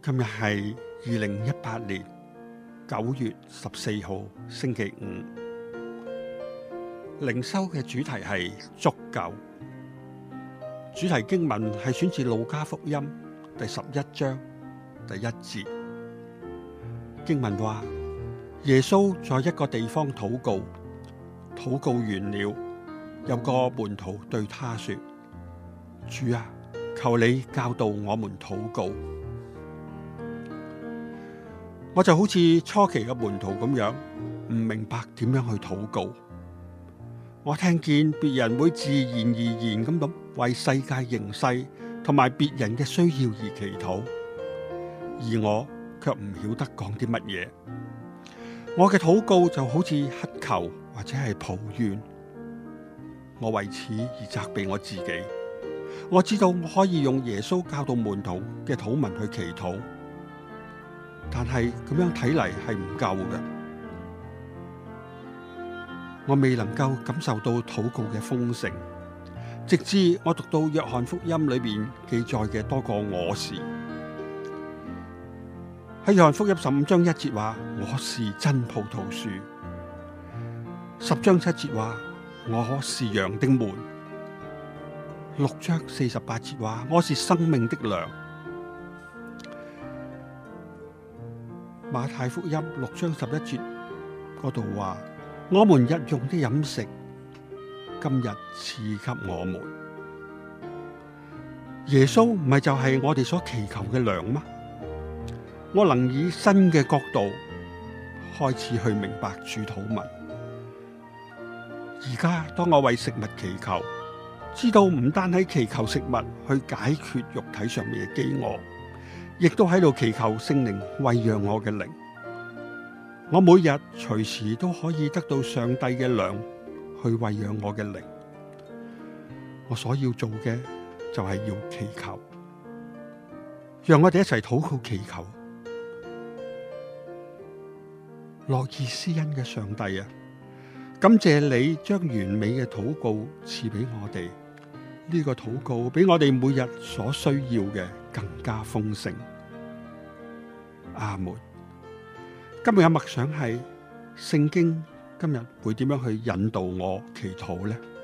今日係2018年9月14號星期五，靈修嘅主題係足夠。主題經文係選自路加福音第11章第1節。經文話，耶穌在一個地方禱告，禱告完了，有個門徒對他說：主啊，求你教導我們禱告。我就好似初期嘅門徒咁樣，唔明白點樣去禱告。我聽見別人會自然而然咁為世界形勢同埋別人嘅需要而祈禱，而我卻唔曉得講啲乜嘢。我嘅禱告就好似乞求或者係抱怨，我為此而責備我自己。我知道我可以用耶穌教導門徒嘅禱文去祈禱，但係咁樣睇嚟係唔夠嘅。我未能夠感受到禱告嘅豐盛，直至我讀到約翰福音裏邊記載嘅多個我是。喺約翰福音15章1節話：我是真葡萄樹。10章7節話：我是羊的門。6章48節話：我是生命的糧。馬太福音6章11節嗰度話：我們日用的飲食，今日賜給我們。耶穌唔係就係我哋所祈求嘅糧嗎？我能以新嘅角度開始去明白主禱文。而家當我為食物祈求，知道唔單喺祈求食物去解決肉體上面嘅飢餓，亦都喺度祈求聖靈餵養我嘅靈。我每日隨時都可以得到上帝嘅糧去餵養我嘅靈。我所要做嘅就係要祈求，讓我哋一齊禱告祈求。樂意施恩嘅上帝啊，感謝你將完美嘅禱告賜俾我哋，呢個禱告比我哋每日所需要嘅更加豐盛。阿門。今日嘅默想係聖經今日會點樣去引導我祈禱呢？